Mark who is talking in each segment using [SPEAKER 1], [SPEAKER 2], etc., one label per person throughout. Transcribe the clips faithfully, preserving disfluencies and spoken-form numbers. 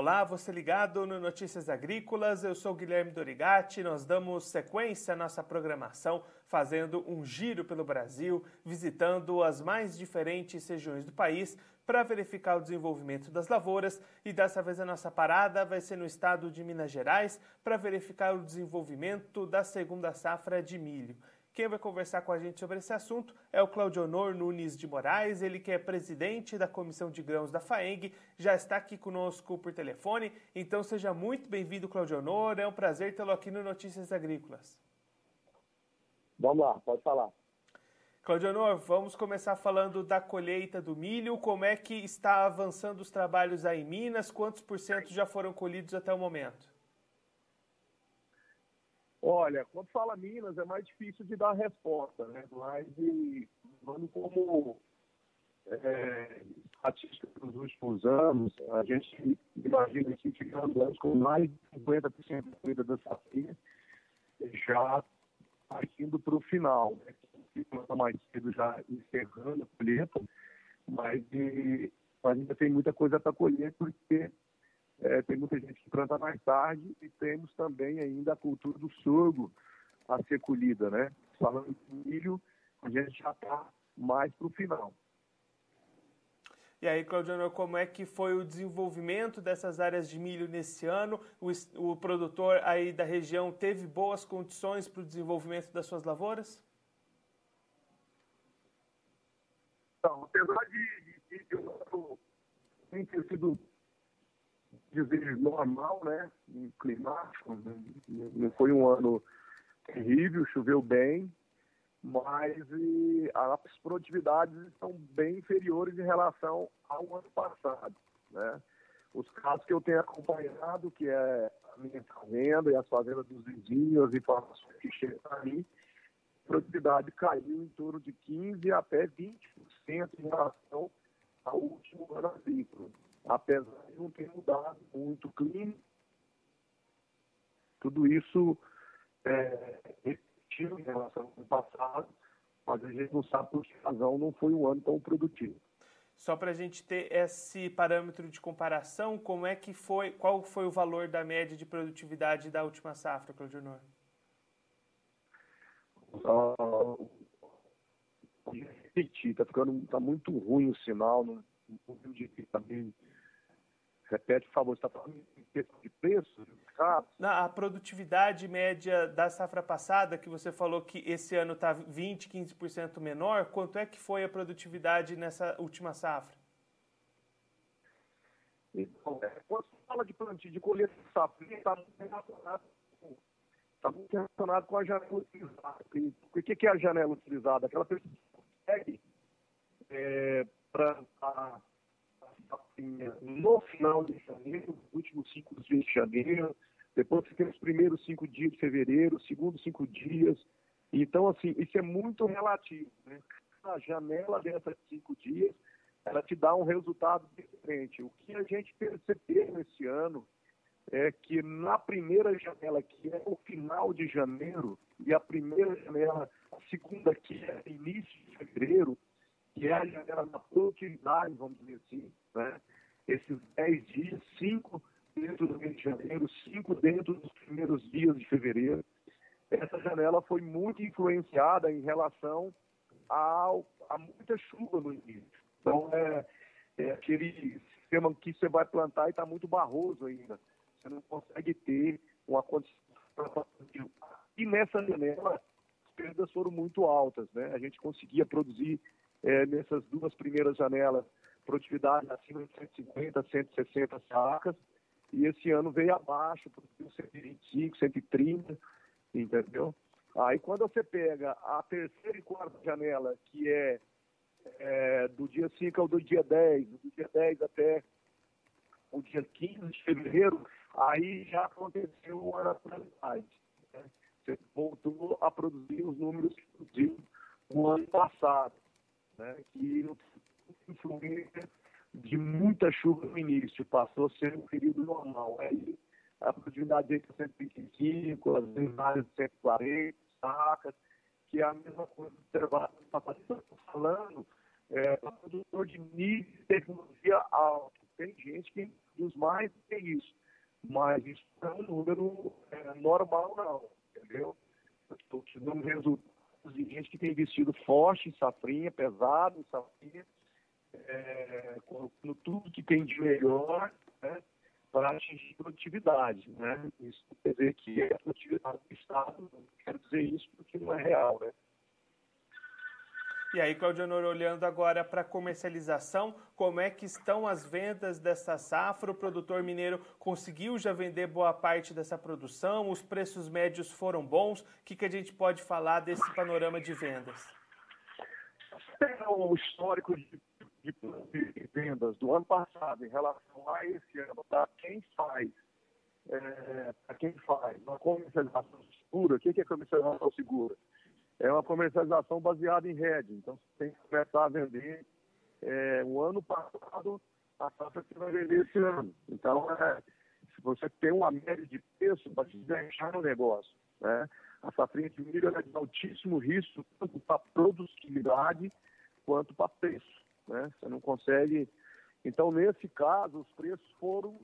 [SPEAKER 1] Olá, você ligado no Notícias Agrícolas, eu sou Guilherme Dorigatti, nós damos sequência à nossa programação, fazendo um giro pelo Brasil, visitando as mais diferentes regiões do país para verificar o desenvolvimento das lavouras, e dessa vez a nossa parada vai ser no estado de Minas Gerais para verificar o desenvolvimento da segunda safra de milho. Quem vai conversar com a gente sobre esse assunto é o Claudionor Nunes de Moraes, ele que é presidente da Comissão de Grãos da FAENG, já está aqui conosco por telefone. Então seja muito bem-vindo, Claudionor, é um prazer tê-lo aqui no Notícias Agrícolas.
[SPEAKER 2] Vamos lá, pode falar.
[SPEAKER 1] Claudionor, vamos começar falando da colheita do milho. Como é que está avançando os trabalhos aí em Minas? Quantos por cento já foram colhidos até o momento?
[SPEAKER 2] Olha, quando fala Minas é mais difícil de dar resposta, né? Mas, e, vamos como é, estatística dos últimos anos, a gente imagina que ficando anos com mais de cinquenta por cento da colheita da safrinha, já partindo para o final, né? Está mais cedo já encerrando a colheita, mas, e, mas ainda tem muita coisa para colher, porque É, tem muita gente que planta mais tarde e temos também ainda a cultura do sorgo a ser colhida, né? Falando de milho, a gente já está mais para o final.
[SPEAKER 1] E aí, Claudionor, como é que foi o desenvolvimento dessas áreas de milho nesse ano? O, o produtor aí da região teve boas condições para o desenvolvimento das suas lavouras?
[SPEAKER 2] Então, apesar de, de, de eu nem ter sido dizer normal, né, climático, não foi um ano terrível, choveu bem, mas e, as produtividades estão bem inferiores em relação ao ano passado, né? Os casos que eu tenho acompanhado, que é a minha fazenda e as fazendas dos vizinhos, as informações que chegam a mim, a produtividade caiu em torno de quinze até vinte por cento em relação ao último ano agrícola. Apesar de não ter mudado muito o clima, tudo isso é repetiu em relação ao passado, mas a gente não sabe por que razão não foi um ano tão produtivo.
[SPEAKER 1] Só para a gente ter esse parâmetro de comparação, como é que foi, qual foi o valor da média de produtividade da última safra, Claudionor?
[SPEAKER 2] Uh, repetir, tá ficando, tá muito ruim o sinal, não, não de também. Repete, por favor, você está falando em questão de preço?
[SPEAKER 1] Na, a produtividade média da safra passada, que você falou que esse ano está vinte, quinze por cento menor, quanto é que foi a produtividade nessa última safra?
[SPEAKER 2] Então, é, quando se fala de plantio de colheita de safra, está muito relacionado, tá muito relacionado com a janela utilizada. O que, que é a janela utilizada? Aquela pessoa que consegue é, plantar no final de janeiro, nos últimos cinco dias de janeiro, depois você tem os primeiros cinco dias de fevereiro, os segundos cinco dias. Então, assim, isso é muito relativo, né? A janela dessas cinco dias, ela te dá um resultado diferente. O que a gente percebeu esse ano é que na primeira janela, que é o final de janeiro, e a primeira janela, a segunda, que é início de fevereiro, que é a janela da produtividade, vamos dizer assim, né? Esses dez dias, cinco dentro do mês de janeiro, cinco dentro dos primeiros dias de fevereiro. Essa janela foi muito influenciada em relação ao, a muita chuva no início. Então, é, é aquele sistema que você vai plantar e está muito barroso ainda. Você não consegue ter uma condição para fazer. E nessa janela, as perdas foram muito altas, né? A gente conseguia produzir É, nessas duas primeiras janelas, produtividade acima de cento e cinquenta, cento e sessenta sacas, e esse ano veio abaixo, produziu cento e vinte e cinco, cento e trinta, entendeu? Aí quando você pega a terceira e quarta janela, que é, é do dia cinco ao do dia dez, do dia dez até o dia quinze de fevereiro, aí já aconteceu uma naturalidade, né? Você voltou a produzir os números que produziu no ano passado, né, que não influência de muita chuva no início, passou a ser um período normal. Aí a produtividade é cento e vinte e cinco, as áreas de cento e quarenta sacas, que é a mesma coisa observada no passado. Isso eu estou falando é, para produtor de nível de tecnologia alto. Tem gente que produz mais do que isso. Mas isso não é um número é, normal, não, entendeu? Eu estou te dando resultados de gente que tem investido forte em safrinha, pesado em safrinha, é, colocando tudo que tem de melhor, né, para atingir produtividade, né? Isso quer dizer que é a produtividade do Estado, não quero dizer isso porque não é real, né?
[SPEAKER 1] E aí, Claudionor, olhando agora para a comercialização, como é que estão as vendas dessa safra? O produtor mineiro conseguiu já vender boa parte dessa produção? Os preços médios foram bons? O que, que a gente pode falar desse panorama de vendas?
[SPEAKER 2] Tem o histórico de, de, de vendas do ano passado em relação a esse ano, para quem faz, é, para quem faz uma comercialização segura. O que é comercialização segura? É uma comercialização baseada em hedge. Então, você tem que começar a vender é, o ano passado, a safra que você vai vender esse ano. Então, é, se você tem uma média de preço, para te deixar no negócio, né? A safrinha de milho é de altíssimo risco, tanto para produtividade quanto para preço, né? Você não consegue... Então, nesse caso, os preços foram...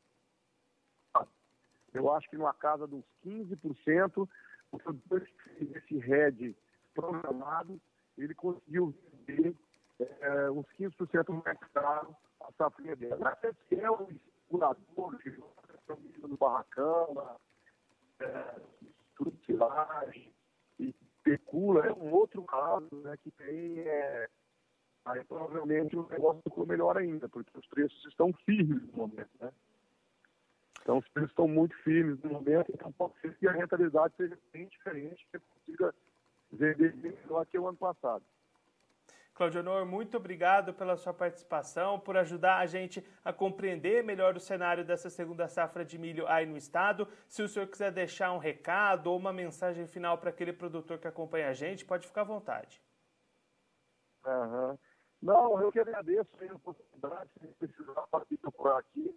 [SPEAKER 2] Eu acho que numa casa de uns quinze por cento, o produtor que fez esse hedge programado, ele conseguiu vender é, uns quinze por cento mais caro a safrinha dele. Até se é um especulador que joga no barracão, na é, silagem, e especula, é um outro caso, né, que tem... É, aí provavelmente o negócio ficou melhor ainda, porque os preços estão firmes no momento, né? Então, os preços estão muito firmes no momento, então pode ser que a rentabilidade seja bem diferente, que consiga vender melhor que o ano passado.
[SPEAKER 1] Claudionor, muito obrigado pela sua participação, por ajudar a gente a compreender melhor o cenário dessa segunda safra de milho aí no estado. Se o senhor quiser deixar um recado ou uma mensagem final para aquele produtor que acompanha a gente, pode ficar à vontade.
[SPEAKER 2] Uhum. Não, eu que agradeço a oportunidade, se precisar participar por aqui.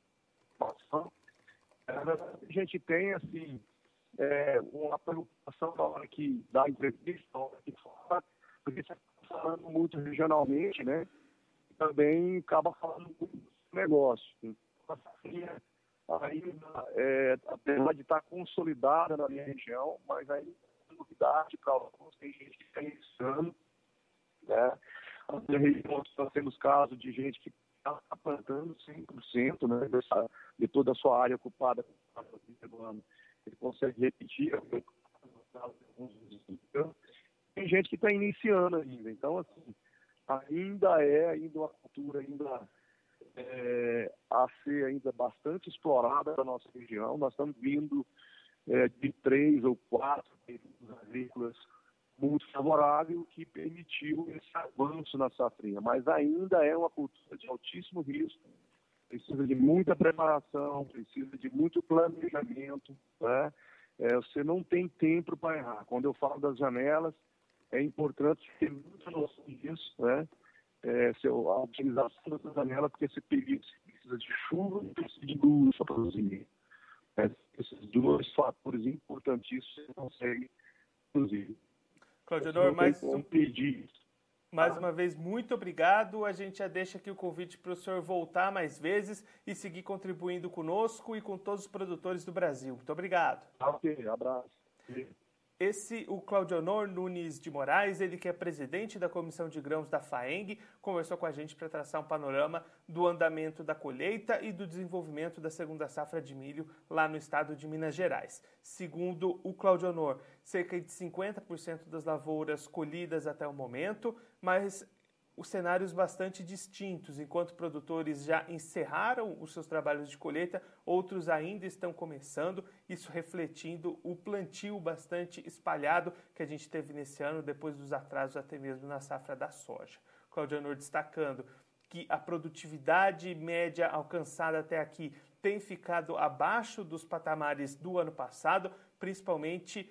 [SPEAKER 2] A gente tem, assim, é, uma preocupação na hora que dá entrevista, na hora que fala, porque você está falando muito regionalmente, né? E também acaba falando muito do negócio. Então, ainda, é, apesar de estar consolidada na minha região, mas ainda é novidade para alguns, tem gente que está iniciando, né? A minha região, nós temos casos de gente que está plantando cem por cento, né, dessa, de toda a sua área ocupada no ano. Ele consegue repetir. Tem gente que está iniciando ainda. Então, assim, ainda é ainda uma cultura ainda é, a ser ainda bastante explorada na nossa região. Nós estamos vindo é, de três ou quatro períodos agrícolas muito favorável, que permitiu esse avanço na safrinha, mas ainda é uma cultura de altíssimo risco, precisa de muita preparação, precisa de muito planejamento, né? É, você não tem tempo para errar. Quando eu falo das janelas, é importante ter muita noção disso, né? É, seu, a utilização dessa janela, porque esse período precisa de chuva e precisa de luz para produzir. É, esses dois fatores importantíssimos você consegue produzir.
[SPEAKER 1] Claudionor, mais, um,
[SPEAKER 2] pedir.
[SPEAKER 1] mais uma vez, muito obrigado. A gente já deixa aqui o convite para o senhor voltar mais vezes e seguir contribuindo conosco e com todos os produtores do Brasil. Muito obrigado.
[SPEAKER 2] Ok, abraço.
[SPEAKER 1] Esse, o Claudionor Nunes de Moraes, ele que é presidente da Comissão de Grãos da FAENG, conversou com a gente para traçar um panorama do andamento da colheita e do desenvolvimento da segunda safra de milho lá no estado de Minas Gerais. Segundo o Claudionor, cerca de cinquenta por cento das lavouras colhidas até o momento, mas os cenários bastante distintos. Enquanto produtores já encerraram os seus trabalhos de colheita, outros ainda estão começando, isso refletindo o plantio bastante espalhado que a gente teve nesse ano, depois dos atrasos até mesmo na safra da soja. Claudionor destacando que a produtividade média alcançada até aqui tem ficado abaixo dos patamares do ano passado, principalmente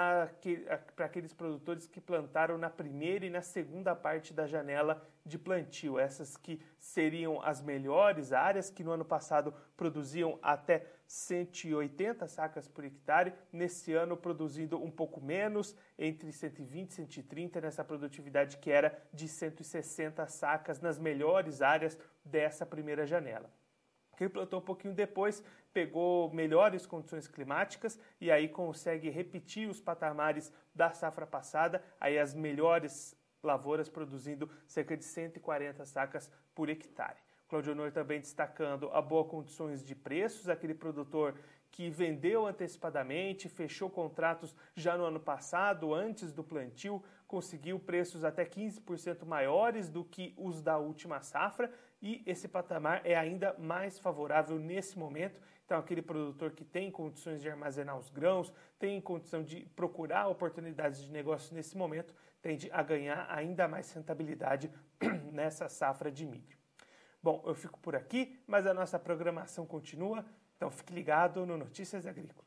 [SPEAKER 1] para aqueles produtores que plantaram na primeira e na segunda parte da janela de plantio. Essas que seriam as melhores áreas, que no ano passado produziam até cento e oitenta sacas por hectare, nesse ano produzindo um pouco menos, entre cento e vinte e cento e trinta, nessa produtividade que era de cento e sessenta sacas nas melhores áreas dessa primeira janela. Quem plantou um pouquinho depois pegou melhores condições climáticas e aí consegue repetir os patamares da safra passada, aí as melhores lavouras produzindo cerca de cento e quarenta sacas por hectare. Cláudio Honor também destacando a boas condições de preços, aquele produtor que vendeu antecipadamente, fechou contratos já no ano passado, antes do plantio, conseguiu preços até quinze por cento maiores do que os da última safra e esse patamar é ainda mais favorável nesse momento. Então, aquele produtor que tem condições de armazenar os grãos, tem condição de procurar oportunidades de negócio nesse momento, tende a ganhar ainda mais rentabilidade nessa safra de milho. Bom, eu fico por aqui, mas a nossa programação continua, então fique ligado no Notícias Agrícolas.